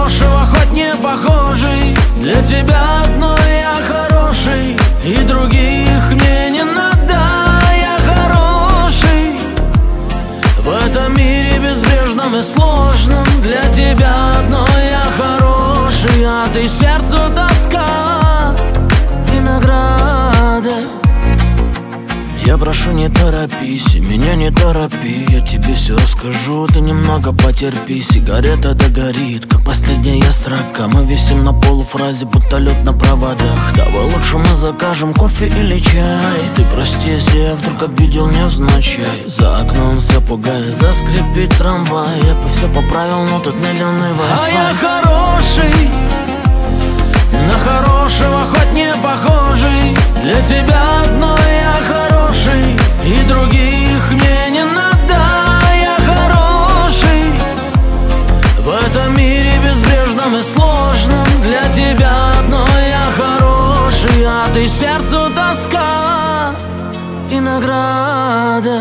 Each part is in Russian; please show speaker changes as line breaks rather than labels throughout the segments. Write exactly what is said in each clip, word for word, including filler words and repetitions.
хорошего, хоть не похожий. Для тебя одной я хороший, и других мне не надо. Я хороший в этом мире безбрежном и сложном. Для тебя одной я хороший, а ты сердцу тоска и награда. Я прошу, не торопись, меня не торопи. Я тебе все скажу, ты немного потерпи. Сигарета догорит, как последняя строка. Мы висим на полуфразе, будто лед на проводах. Давай лучше мы закажем кофе или чай. Ты прости, если я вдруг обидел невзначай. За окном все пугает, заскрипит трамвай. Я бы все поправил, но тут медленный Wi-Fi. А я хороший, на хорошего хоть не похожий. Для тебя одной я хороший, и других мне не надо. Я хороший в этом мире безбрежном и сложном. Для тебя одной я хороший, а ты сердцу тоска и награда.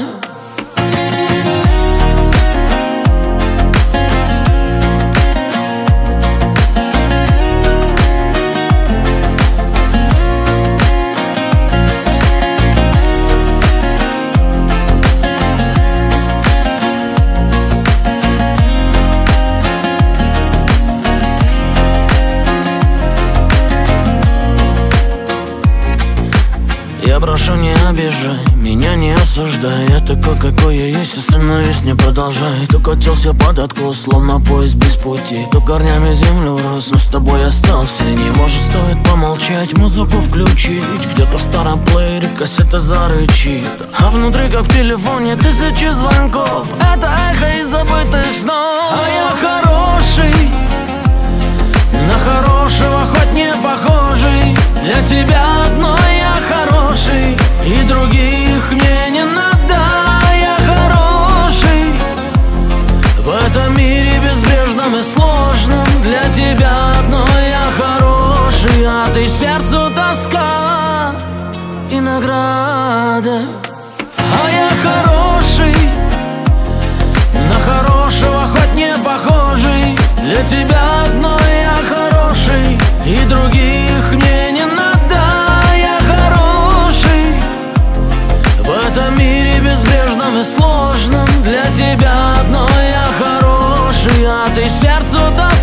Я прошу, не обижай, меня не осуждай. Я такой, какой я есть, остановись, не продолжай. То катился под откос, словно поезд без пути. То корнями землю рос, но с тобой остался. Не может, стоит помолчать, музыку включить. Где-то в старом плеере кассета зарычит, а внутри, как в телефоне, тысячи звонков. Это эхо из забытых снов. А я хороший, на хорошего хоть не похожий. Для тебя одной я хороший, и других мне не надо. Я хороший в этом мире безбрежном и сложном. Для тебя одной я хороший, а ты сердцу тоска и награда. А я хороший, на хорошего хоть не похожий. Для тебя одной я хороший, и других мне не надо. Я хороший в этом мире безбрежном и сложном. Для тебя одной я хороший, а ты сердцу тоска